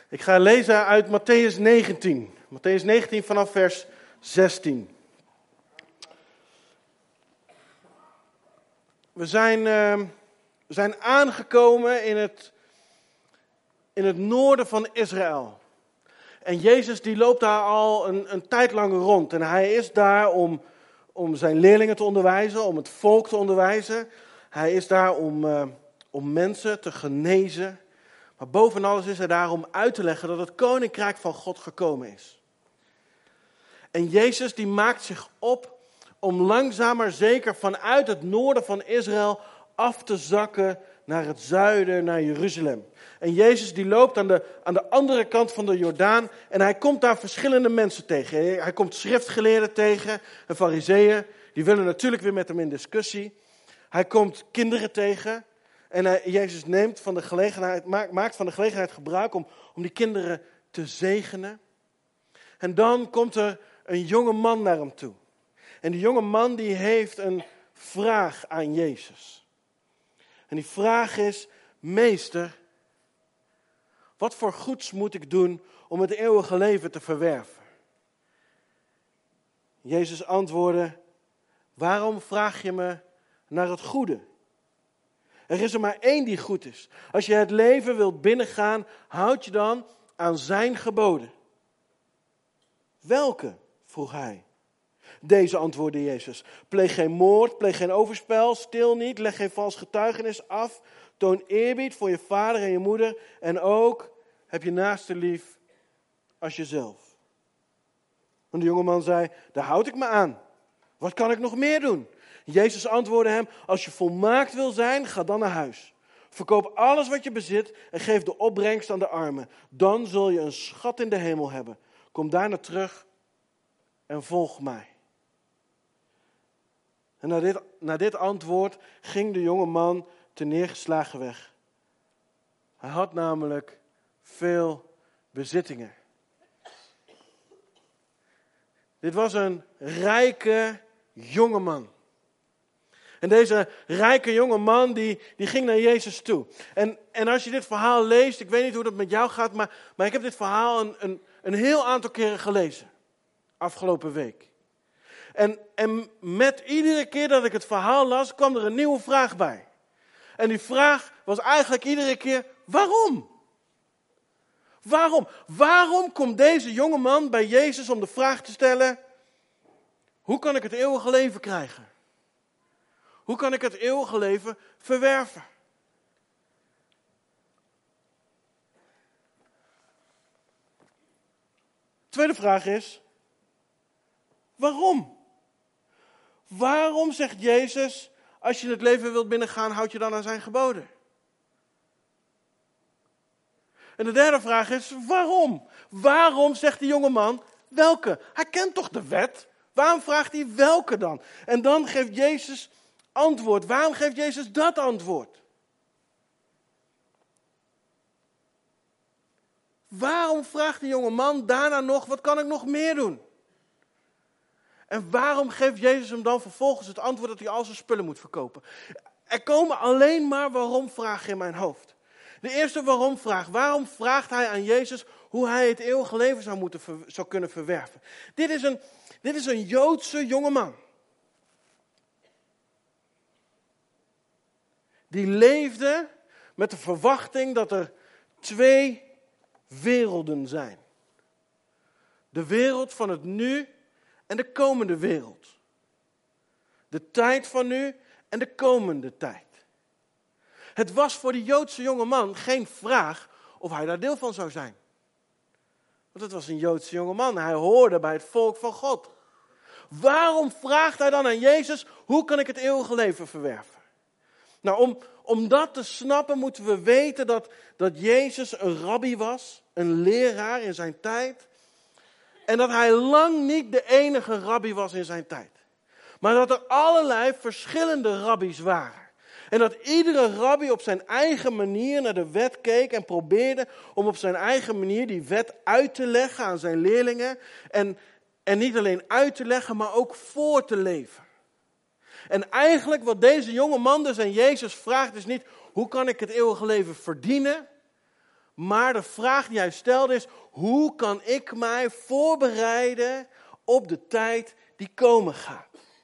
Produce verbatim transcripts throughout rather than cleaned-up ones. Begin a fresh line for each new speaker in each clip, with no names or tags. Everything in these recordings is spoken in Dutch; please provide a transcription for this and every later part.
Ik ga lezen uit Mattheüs negentien. Mattheüs negentien vanaf vers zestien. We zijn, uh, we zijn aangekomen in het, in het noorden van Israël. En Jezus die loopt daar al een, een tijd lang rond. En hij is daar om, om zijn leerlingen te onderwijzen, om het volk te onderwijzen. Hij is daar om, uh, om mensen te genezen. Maar boven alles is hij daar om uit te leggen dat het koninkrijk van God gekomen is. En Jezus die maakt zich op om langzaam maar zeker vanuit het noorden van Israël af te zakken naar het zuiden, naar Jeruzalem. En Jezus die loopt aan de, aan de andere kant van de Jordaan en hij komt daar verschillende mensen tegen. Hij komt schriftgeleerden tegen en farizeeën, die willen natuurlijk weer met hem in discussie. Hij komt kinderen tegen en hij, Jezus neemt van de gelegenheid, maakt, maakt van de gelegenheid gebruik om, om die kinderen te zegenen. En dan komt er een jonge man naar hem toe. En die jonge man die heeft een vraag aan Jezus. En die vraag is: Meester, wat voor goeds moet ik doen om het eeuwige leven te verwerven? Jezus antwoordde: waarom vraag je me naar het goede? Er is er maar één die goed is. Als je het leven wilt binnengaan, houd je dan aan zijn geboden. Welke? Vroeg hij. Deze antwoordde Jezus: pleeg geen moord, pleeg geen overspel, stil niet, leg geen vals getuigenis af, toon eerbied voor je vader en je moeder en ook heb je naaste lief als jezelf. En de jongeman zei: daar houd ik me aan. Wat kan ik nog meer doen? Jezus antwoordde hem: als je volmaakt wil zijn, ga dan naar huis. Verkoop alles wat je bezit en geef de opbrengst aan de armen. Dan zul je een schat in de hemel hebben. Kom daarna terug en volg mij. En na dit, na dit antwoord ging de jonge man te neergeslagen weg. Hij had namelijk veel bezittingen. Dit was een rijke jonge man. En deze rijke jonge man die, die ging naar Jezus toe. En, en als je dit verhaal leest, ik weet niet hoe dat met jou gaat, maar, maar ik heb dit verhaal een, een, een heel aantal keren gelezen. Afgelopen week. En, en met iedere keer dat ik het verhaal las, kwam er een nieuwe vraag bij. En die vraag was eigenlijk iedere keer: waarom? Waarom? Waarom komt deze jonge man bij Jezus om de vraag te stellen: hoe kan ik het eeuwige leven krijgen? Hoe kan ik het eeuwige leven verwerven? Tweede vraag is: waarom? Waarom zegt Jezus: als je het leven wilt binnengaan, houd je dan aan zijn geboden? En de derde vraag is: waarom? Waarom zegt die jonge man welke? Hij kent toch de wet? Waarom vraagt hij welke dan? En dan geeft Jezus antwoord. Waarom geeft Jezus dat antwoord? Waarom vraagt die jonge man daarna nog: wat kan ik nog meer doen? En waarom geeft Jezus hem dan vervolgens het antwoord dat hij al zijn spullen moet verkopen? Er komen alleen maar waarom vragen in mijn hoofd. De eerste waarom vraag. Waarom vraagt hij aan Jezus hoe hij het eeuwige leven zou, moeten, zou kunnen verwerven? Dit is een, dit is een Joodse jongeman. Die leefde met de verwachting dat er twee werelden zijn. De wereld van het nu en de komende wereld. De tijd van nu en de komende tijd. Het was voor die Joodse jongeman geen vraag of hij daar deel van zou zijn. Want het was een Joodse jongeman. Hij hoorde bij het volk van God. Waarom vraagt hij dan aan Jezus: hoe kan ik het eeuwige leven verwerven? Nou, om, om dat te snappen moeten we weten dat, dat Jezus een rabbi was. Een leraar in zijn tijd. En dat hij lang niet de enige rabbi was in zijn tijd. Maar dat er allerlei verschillende rabbies waren. En dat iedere rabbi op zijn eigen manier naar de wet keek en probeerde om op zijn eigen manier die wet uit te leggen aan zijn leerlingen. En, en niet alleen uit te leggen, maar ook voor te leven. En eigenlijk wat deze jonge man dus aan Jezus vraagt is niet: hoe kan ik het eeuwige leven verdienen? Maar de vraag die hij stelde is, hoe kan ik mij voorbereiden op de tijd die komen gaat?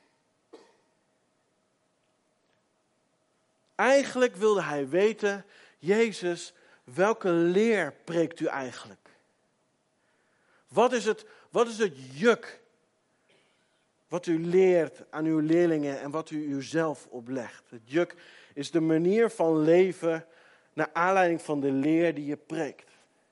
Eigenlijk wilde hij weten, Jezus, welke leer preekt u eigenlijk? Wat is het, wat is het juk wat u leert aan uw leerlingen en wat u uzelf oplegt? Het juk is de manier van leven naar aanleiding van de leer die je preekt.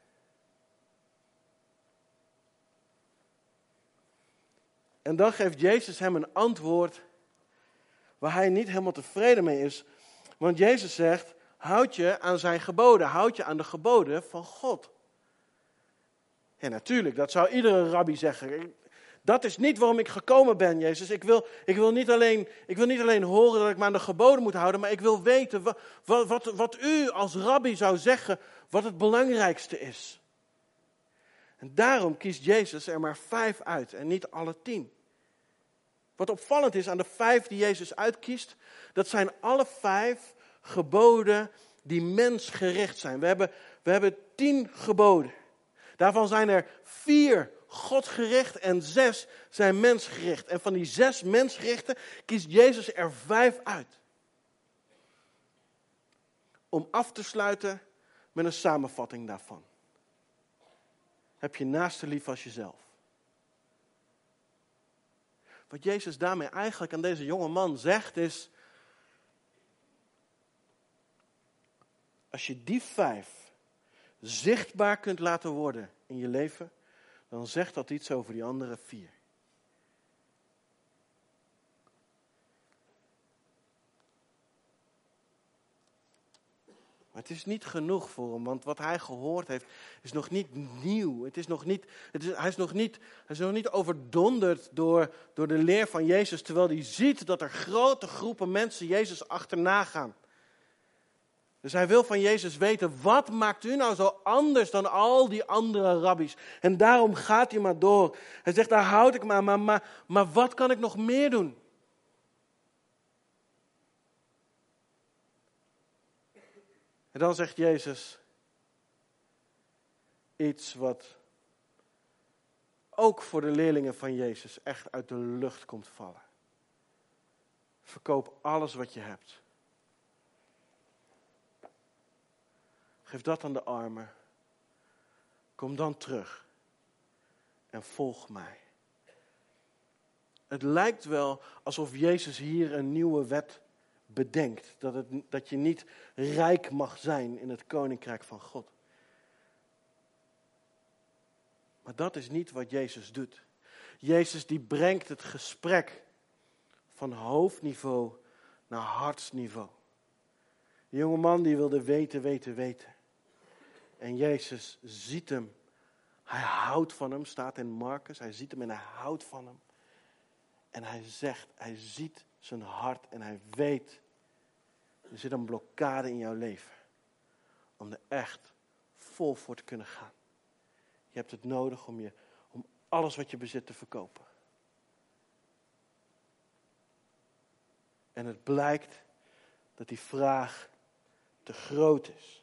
En dan geeft Jezus hem een antwoord waar hij niet helemaal tevreden mee is. Want Jezus zegt, houd je aan zijn geboden, houd je aan de geboden van God. Ja, natuurlijk, dat zou iedere rabbi zeggen. Dat is niet waarom ik gekomen ben, Jezus. Ik wil, ik wil, niet, alleen, ik wil niet alleen horen dat ik me aan de geboden moet houden, maar ik wil weten wat, wat, wat, wat u als rabbi zou zeggen, wat het belangrijkste is. En daarom kiest Jezus er maar vijf uit en niet alle tien. Wat opvallend is aan de vijf die Jezus uitkiest, dat zijn alle vijf geboden die mensgericht zijn. We hebben, we hebben tien geboden. Daarvan zijn er vier Godgericht en zes zijn mensgericht. En van die zes mensgerichten kiest Jezus er vijf uit. Om af te sluiten met een samenvatting daarvan. Heb je naaste lief als jezelf. Wat Jezus daarmee eigenlijk aan deze jonge man zegt is, als je die vijf zichtbaar kunt laten worden in je leven, dan zegt dat iets over die andere vier. Maar het is niet genoeg voor hem, want wat hij gehoord heeft is nog niet nieuw. Het is nog niet, het is, hij, is nog niet, hij is nog niet overdonderd door, door de leer van Jezus, terwijl hij ziet dat er grote groepen mensen Jezus achterna gaan. Dus hij wil van Jezus weten, wat maakt u nou zo anders dan al die andere rabbies? En daarom gaat hij maar door. Hij zegt, daar houd ik me aan, maar, maar, maar wat kan ik nog meer doen? En dan zegt Jezus iets wat ook voor de leerlingen van Jezus echt uit de lucht komt vallen. Verkoop alles wat je hebt. Geef dat aan de armen. Kom dan terug en volg mij. Het lijkt wel alsof Jezus hier een nieuwe wet bedenkt. Dat, het, dat je niet rijk mag zijn in het koninkrijk van God. Maar dat is niet wat Jezus doet. Jezus die brengt het gesprek van hoofdniveau naar hartsniveau. De jonge man die wilde weten, weten, weten. En Jezus ziet hem. Hij houdt van hem, staat in Marcus. Hij ziet hem en hij houdt van hem. En hij zegt, hij ziet zijn hart en hij weet, er zit een blokkade in jouw leven. Om er echt vol voor te kunnen gaan. Je hebt het nodig om, je, om alles wat je bezit te verkopen. En het blijkt dat die vraag te groot is.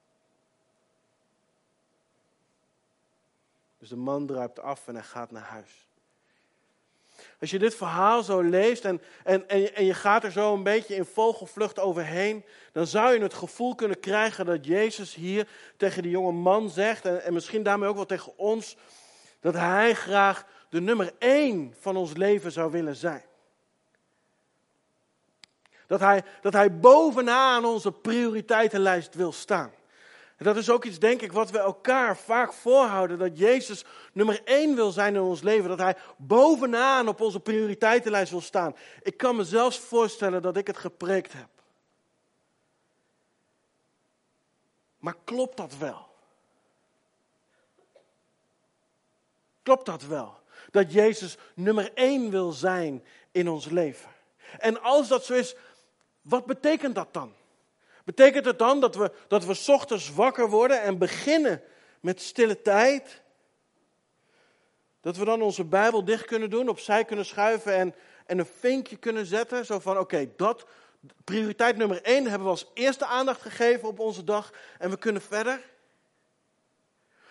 Dus de man druipt af en hij gaat naar huis. Als je dit verhaal zo leest en, en, en, en je gaat er zo een beetje in vogelvlucht overheen, dan zou je het gevoel kunnen krijgen dat Jezus hier tegen die jonge man zegt, en, en misschien daarmee ook wel tegen ons, dat hij graag de nummer één van ons leven zou willen zijn. Dat hij, dat hij bovenaan onze prioriteitenlijst wil staan. En dat is ook iets, denk ik, wat we elkaar vaak voorhouden. Dat Jezus nummer één wil zijn in ons leven. Dat hij bovenaan op onze prioriteitenlijst wil staan. Ik kan me zelfs voorstellen dat ik het gepreekt heb. Maar klopt dat wel? Klopt dat wel? Dat Jezus nummer één wil zijn in ons leven. En als dat zo is, wat betekent dat dan? Betekent het dan dat we, dat we 's ochtends wakker worden en beginnen met stille tijd? Dat we dan onze Bijbel dicht kunnen doen, opzij kunnen schuiven en, en een vinkje kunnen zetten? Zo van, oké, okay, dat, prioriteit nummer één hebben we als eerste aandacht gegeven op onze dag en we kunnen verder?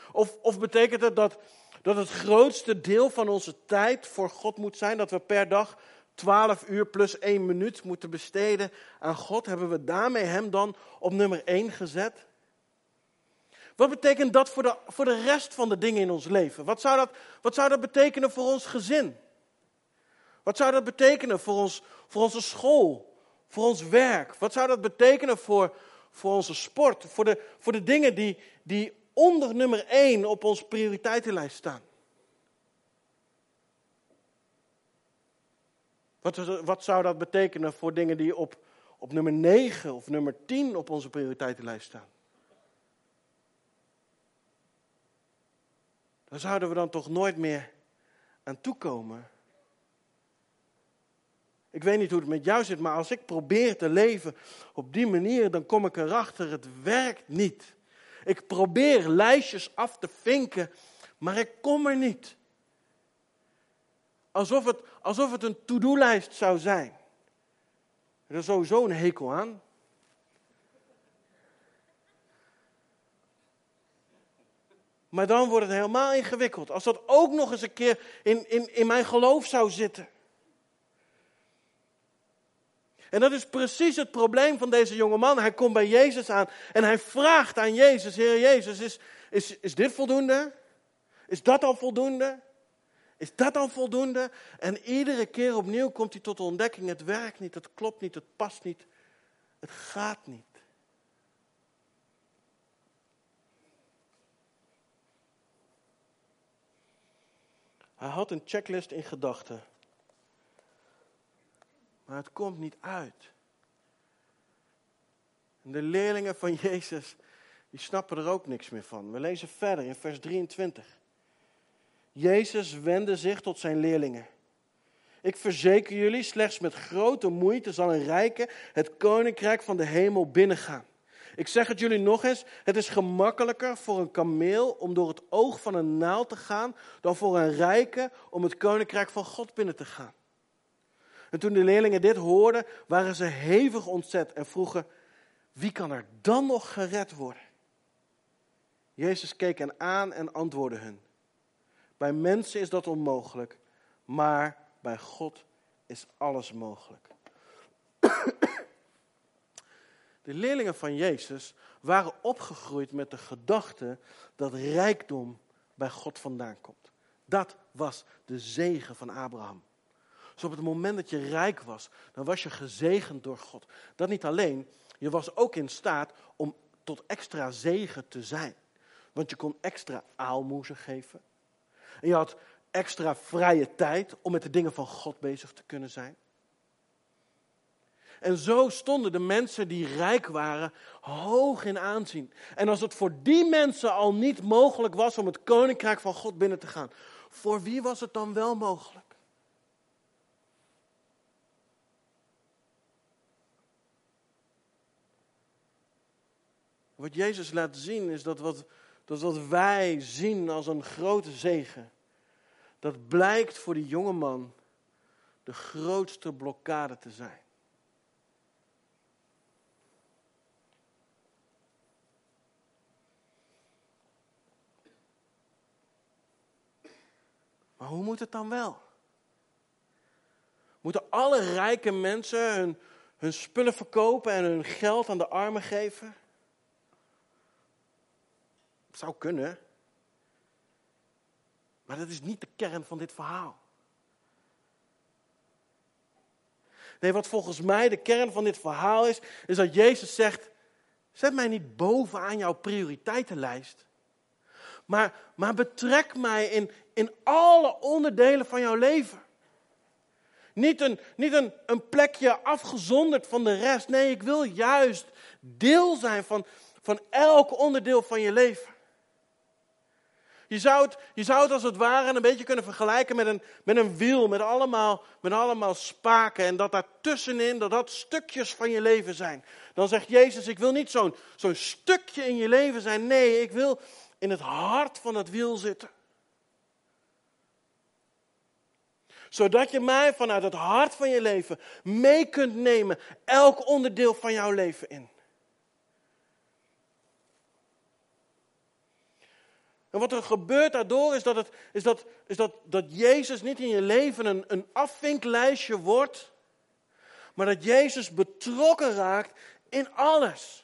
Of, of betekent het dat, dat het grootste deel van onze tijd voor God moet zijn? Dat we per dag twaalf uur plus één minuut moeten besteden aan God? Hebben we daarmee hem dan op nummer één gezet? Wat betekent dat voor de, voor de rest van de dingen in ons leven? Wat zou dat, wat zou dat betekenen voor ons gezin? Wat zou dat betekenen voor, ons, voor onze school? Voor ons werk? Wat zou dat betekenen voor, voor onze sport? Voor de, voor de dingen die, die onder nummer één op onze prioriteitenlijst staan? Wat, wat zou dat betekenen voor dingen die op, op nummer negen of nummer tien op onze prioriteitenlijst staan? Daar zouden we dan toch nooit meer aan toekomen. Ik weet niet hoe het met jou zit, maar als ik probeer te leven op die manier, dan kom ik erachter, het werkt niet. Ik probeer lijstjes af te vinken, maar ik kom er niet. Alsof het, alsof het een to-do-lijst zou zijn. Er is sowieso een hekel aan. Maar dan wordt het helemaal ingewikkeld. Als dat ook nog eens een keer in, in, in mijn geloof zou zitten. En dat is precies het probleem van deze jonge man. Hij komt bij Jezus aan en hij vraagt aan Jezus: Heer Jezus, is, is, is dit voldoende? Is dat al voldoende? Is dat al voldoende? En iedere keer opnieuw komt hij tot de ontdekking: het werkt niet, het klopt niet, het past niet, het gaat niet. Hij had een checklist in gedachten. Maar het komt niet uit. En de leerlingen van Jezus, die snappen er ook niks meer van. We lezen verder in vers drieëntwintig. Jezus wendde zich tot zijn leerlingen. Ik verzeker jullie, slechts met grote moeite zal een rijke het koninkrijk van de hemel binnengaan. Ik zeg het jullie nog eens, het is gemakkelijker voor een kameel om door het oog van een naald te gaan, dan voor een rijke om het koninkrijk van God binnen te gaan. En toen de leerlingen dit hoorden, waren ze hevig ontzet en vroegen: wie kan er dan nog gered worden? Jezus keek hen aan en antwoordde hun: bij mensen is dat onmogelijk, maar bij God is alles mogelijk. De leerlingen van Jezus waren opgegroeid met de gedachte dat rijkdom bij God vandaan komt. Dat was de zegen van Abraham. Dus op het moment dat je rijk was, dan was je gezegend door God. Dat niet alleen, je was ook in staat om tot extra zegen te zijn. Want je kon extra aalmoezen geven. En je had extra vrije tijd om met de dingen van God bezig te kunnen zijn. En zo stonden de mensen die rijk waren hoog in aanzien. En als het voor die mensen al niet mogelijk was om het koninkrijk van God binnen te gaan, voor wie was het dan wel mogelijk? Wat Jezus laat zien is dat wat, dat wat wij zien als een grote zegen, dat blijkt voor die jonge man de grootste blokkade te zijn. Maar hoe moet het dan wel? Moeten alle rijke mensen hun, hun spullen verkopen en hun geld aan de armen geven? Het zou kunnen. Maar dat is niet de kern van dit verhaal. Nee, wat volgens mij de kern van dit verhaal is, is dat Jezus zegt: zet mij niet bovenaan jouw prioriteitenlijst. Maar, maar betrek mij in, in alle onderdelen van jouw leven. Niet, een, niet een, een plekje afgezonderd van de rest. Nee, ik wil juist deel zijn van, van elk onderdeel van je leven. Je zou, het, je zou het als het ware een beetje kunnen vergelijken met een, met een wiel. Met allemaal, met allemaal spaken. En dat daartussenin, dat dat stukjes van je leven zijn. Dan zegt Jezus: ik wil niet zo'n, zo'n stukje in je leven zijn. Nee, ik wil in het hart van het wiel zitten. Zodat je mij vanuit het hart van je leven mee kunt nemen. Elk onderdeel van jouw leven in. En wat er gebeurt daardoor is dat, het, is dat, is dat, dat Jezus niet in je leven een, een afvinklijstje wordt, maar dat Jezus betrokken raakt in alles.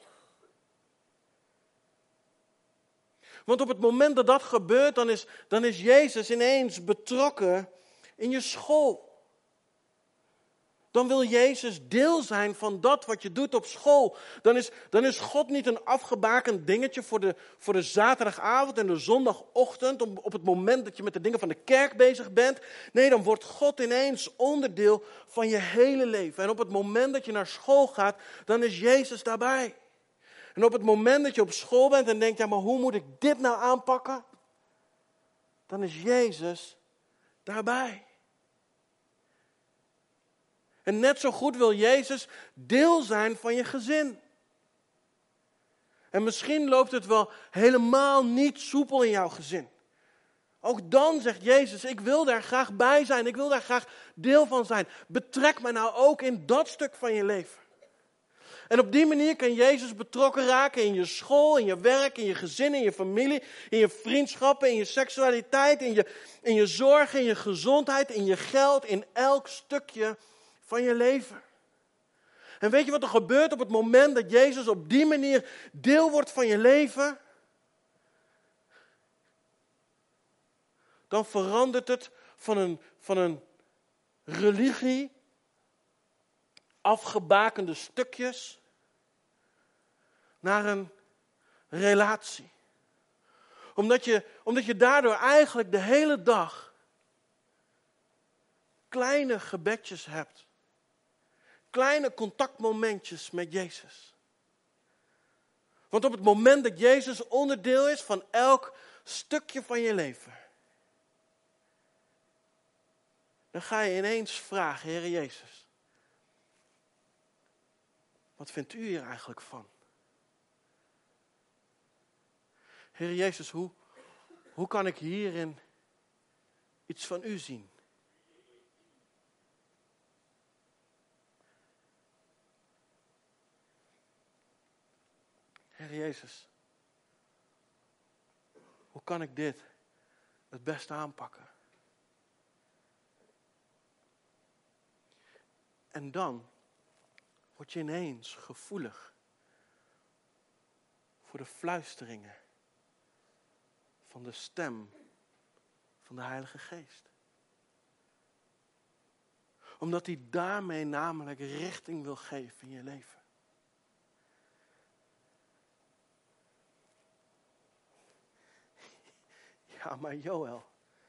Want op het moment dat dat gebeurt, dan is, dan is Jezus ineens betrokken in je school. Dan wil Jezus deel zijn van dat wat je doet op school. Dan is, dan is God niet een afgebakend dingetje voor de, voor de zaterdagavond en de zondagochtend. Om, op het moment dat je met de dingen van de kerk bezig bent. Nee, dan wordt God ineens onderdeel van je hele leven. En op het moment dat je naar school gaat, dan is Jezus daarbij. En op het moment dat je op school bent en denkt, ja, maar hoe moet ik dit nou aanpakken? Dan is Jezus daarbij. En net zo goed wil Jezus deel zijn van je gezin. En misschien loopt het wel helemaal niet soepel in jouw gezin. Ook dan zegt Jezus, ik wil daar graag bij zijn. Ik wil daar graag deel van zijn. Betrek mij nou ook in dat stuk van je leven. En op die manier kan Jezus betrokken raken in je school, in je werk, in je gezin, in je familie, in je vriendschappen, in je seksualiteit, in je, in je zorg, in je gezondheid, in je geld, in elk stukje van je leven. En weet je wat er gebeurt op het moment dat Jezus op die manier deel wordt van je leven? Dan verandert het van een, van een religie, afgebakende stukjes, naar een relatie. Omdat je, omdat je daardoor eigenlijk de hele dag kleine gebedjes hebt. Kleine contactmomentjes met Jezus. Want op het moment dat Jezus onderdeel is van elk stukje van je leven, dan ga je ineens vragen, Heere Jezus, wat vindt u hier eigenlijk van? Heere Jezus, hoe, hoe kan ik hierin iets van u zien? Heer Jezus, hoe kan ik dit het beste aanpakken? En dan word je ineens gevoelig voor de fluisteringen van de stem van de Heilige Geest. Omdat hij daarmee namelijk richting wil geven in je leven. Ja, maar Joël,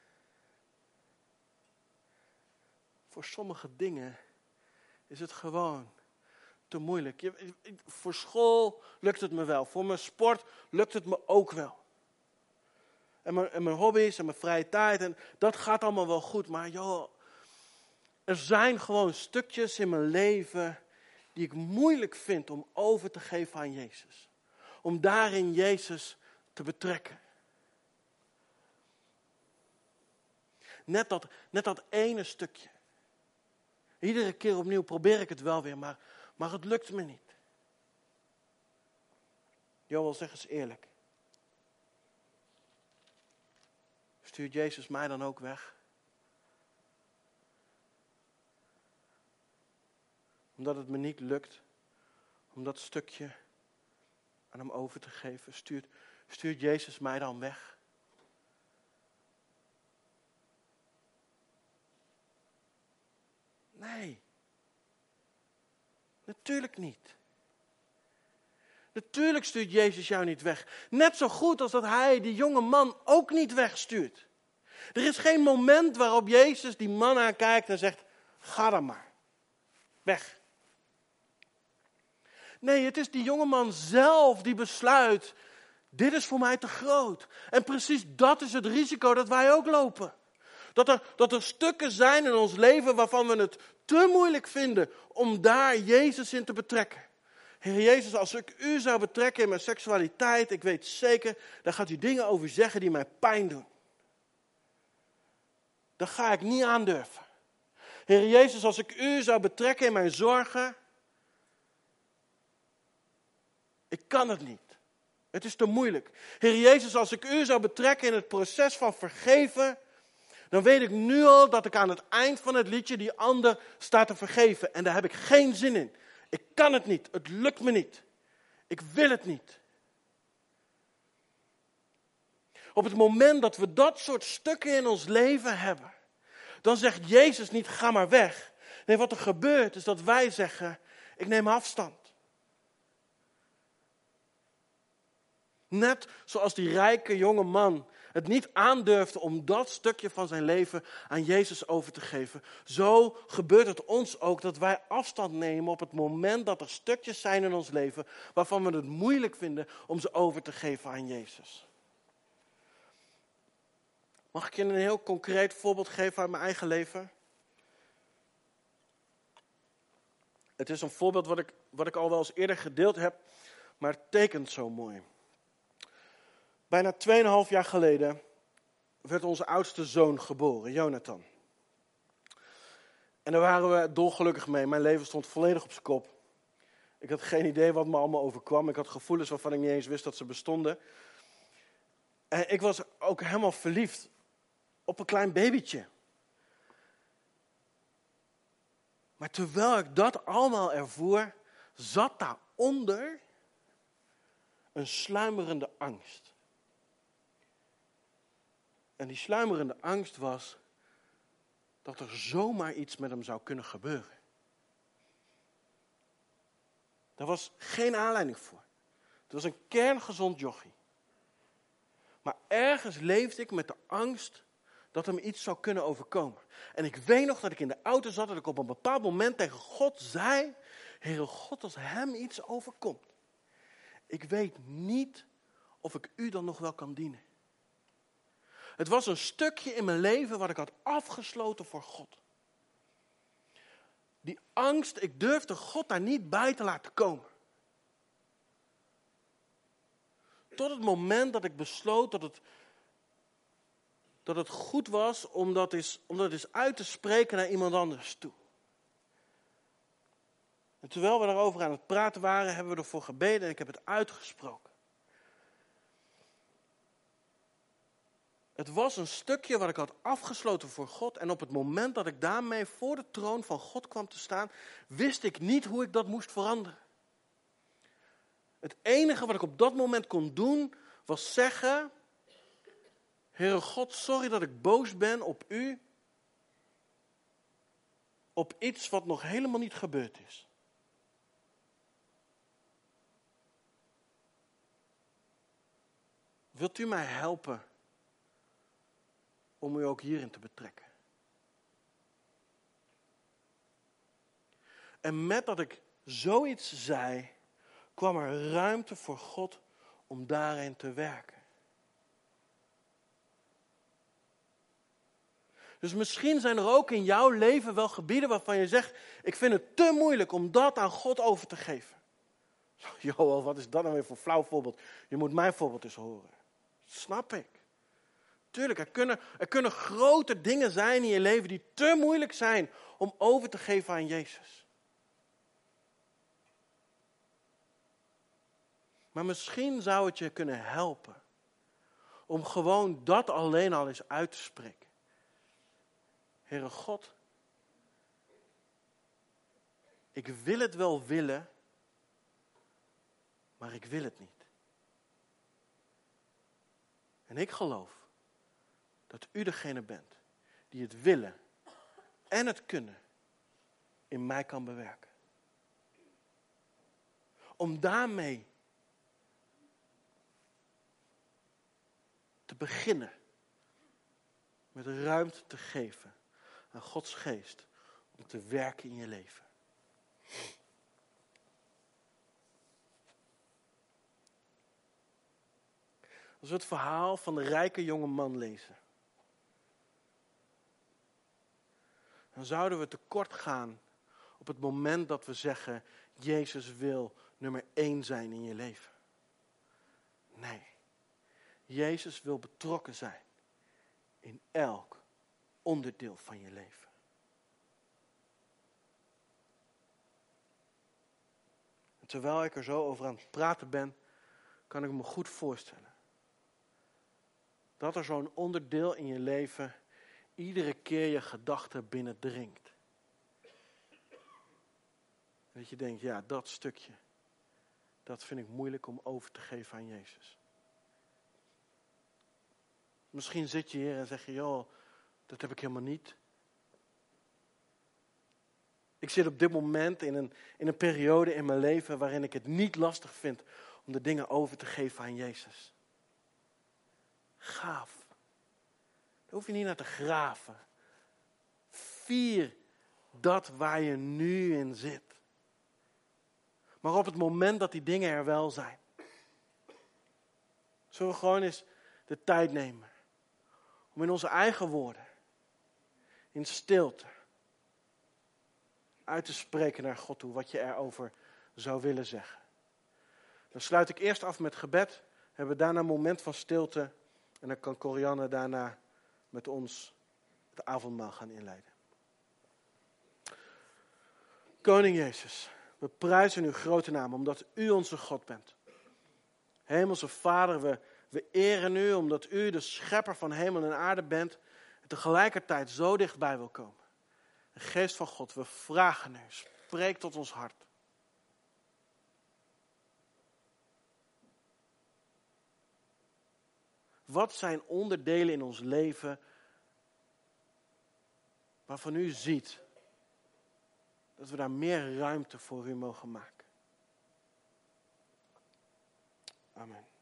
voor sommige dingen is het gewoon te moeilijk. Je, voor school lukt het me wel. Voor mijn sport lukt het me ook wel. En mijn, en mijn hobby's en mijn vrije tijd. En dat gaat allemaal wel goed. Maar joh, er zijn gewoon stukjes in mijn leven die ik moeilijk vind om over te geven aan Jezus. Om daarin Jezus te betrekken. Net dat, net dat ene stukje. Iedere keer opnieuw probeer ik het wel weer, maar, maar het lukt me niet. Joël, zeg eens eerlijk. Stuurt Jezus mij dan ook weg? Omdat het me niet lukt om dat stukje aan hem over te geven. Stuurt, stuurt Jezus mij dan weg? Nee. Natuurlijk niet. Natuurlijk stuurt Jezus jou niet weg. Net zo goed als dat hij die jonge man ook niet wegstuurt. Er is geen moment waarop Jezus die man aankijkt en zegt, ga dan maar. Weg. Nee, het is die jonge man zelf die besluit, dit is voor mij te groot. En precies dat is het risico dat wij ook lopen. Dat er, dat er stukken zijn in ons leven waarvan we het te moeilijk vinden om daar Jezus in te betrekken. Heer Jezus, als ik u zou betrekken in mijn seksualiteit, ik weet zeker, daar gaat u dingen over zeggen die mij pijn doen. Dat ga ik niet aandurven. Heer Jezus, als ik u zou betrekken in mijn zorgen, ik kan het niet. Het is te moeilijk. Heer Jezus, als ik u zou betrekken in het proces van vergeven, dan weet ik nu al dat ik aan het eind van het liedje die ander sta te vergeven. En daar heb ik geen zin in. Ik kan het niet. Het lukt me niet. Ik wil het niet. Op het moment dat we dat soort stukken in ons leven hebben, dan zegt Jezus niet, ga maar weg. Nee, wat er gebeurt is dat wij zeggen, ik neem afstand. Net zoals die rijke jonge man het niet aandurfde om dat stukje van zijn leven aan Jezus over te geven. Zo gebeurt het ons ook dat wij afstand nemen op het moment dat er stukjes zijn in ons leven waarvan we het moeilijk vinden om ze over te geven aan Jezus. Mag ik je een heel concreet voorbeeld geven uit mijn eigen leven? Het is een voorbeeld wat ik, wat ik al wel eens eerder gedeeld heb, maar het tekent zo mooi. Bijna tweeënhalf jaar geleden werd onze oudste zoon geboren, Jonathan. En daar waren we dolgelukkig mee. Mijn leven stond volledig op zijn kop. Ik had geen idee wat me allemaal overkwam. Ik had gevoelens waarvan ik niet eens wist dat ze bestonden. En ik was ook helemaal verliefd op een klein babytje. Maar terwijl ik dat allemaal ervoer, zat daaronder een sluimerende angst. En die sluimerende angst was dat er zomaar iets met hem zou kunnen gebeuren. Daar was geen aanleiding voor. Het was een kerngezond jochie. Maar ergens leefde ik met de angst dat hem iets zou kunnen overkomen. En ik weet nog dat ik in de auto zat, dat ik op een bepaald moment tegen God zei, Heere God, als hem iets overkomt, ik weet niet of ik u dan nog wel kan dienen. Het was een stukje in mijn leven wat ik had afgesloten voor God. Die angst, ik durfde God daar niet bij te laten komen. Tot het moment dat ik besloot dat het, dat het goed was om dat, eens, om dat eens uit te spreken naar iemand anders toe. En terwijl we daarover aan het praten waren, hebben we ervoor gebeden en ik heb het uitgesproken. Het was een stukje wat ik had afgesloten voor God. En op het moment dat ik daarmee voor de troon van God kwam te staan, wist ik niet hoe ik dat moest veranderen. Het enige wat ik op dat moment kon doen, was zeggen, Heere God, sorry dat ik boos ben op u. Op iets wat nog helemaal niet gebeurd is. Wilt u mij helpen om u ook hierin te betrekken? En met dat ik zoiets zei, kwam er ruimte voor God om daarin te werken. Dus misschien zijn er ook in jouw leven wel gebieden waarvan je zegt, ik vind het te moeilijk om dat aan God over te geven. Joel, wat is dat nou weer voor flauw voorbeeld? Je moet mijn voorbeeld eens horen. Snap ik. Tuurlijk, er kunnen, er kunnen grote dingen zijn in je leven die te moeilijk zijn om over te geven aan Jezus. Maar misschien zou het je kunnen helpen om gewoon dat alleen al eens uit te spreken. Heere God, ik wil het wel willen, maar ik wil het niet. En ik geloof dat u degene bent die het willen en het kunnen in mij kan bewerken. Om daarmee te beginnen met ruimte te geven aan Gods geest om te werken in je leven. Als we het verhaal van de rijke jonge man lezen, dan zouden we tekort gaan op het moment dat we zeggen, Jezus wil nummer één zijn in je leven. Nee, Jezus wil betrokken zijn in elk onderdeel van je leven. En terwijl ik er zo over aan het praten ben, kan ik me goed voorstellen. Dat er zo'n onderdeel in je leven iedere keer je gedachten binnendringt. Dat je denkt, ja, dat stukje, dat vind ik moeilijk om over te geven aan Jezus. Misschien zit je hier en zeg je, joh, dat heb ik helemaal niet. Ik zit op dit moment in een, in een periode in mijn leven waarin ik het niet lastig vind om de dingen over te geven aan Jezus. Gaaf. Daar hoef je niet naar te graven. Vier dat waar je nu in zit. Maar op het moment dat die dingen er wel zijn. Zullen we gewoon eens de tijd nemen. Om in onze eigen woorden. In stilte. Uit te spreken naar God toe. Wat je erover zou willen zeggen. Dan sluit ik eerst af met gebed. Hebben we daarna een moment van stilte. En dan kan Corianne daarna met ons het avondmaal gaan inleiden. Koning Jezus, we prijzen uw grote naam omdat u onze God bent. Hemelse Vader, we, we eren u omdat u de schepper van hemel en aarde bent. En tegelijkertijd zo dichtbij wil komen. De Geest van God, we vragen u, spreek tot ons hart. Wat zijn onderdelen in ons leven waarvan u ziet dat we daar meer ruimte voor u mogen maken? Amen.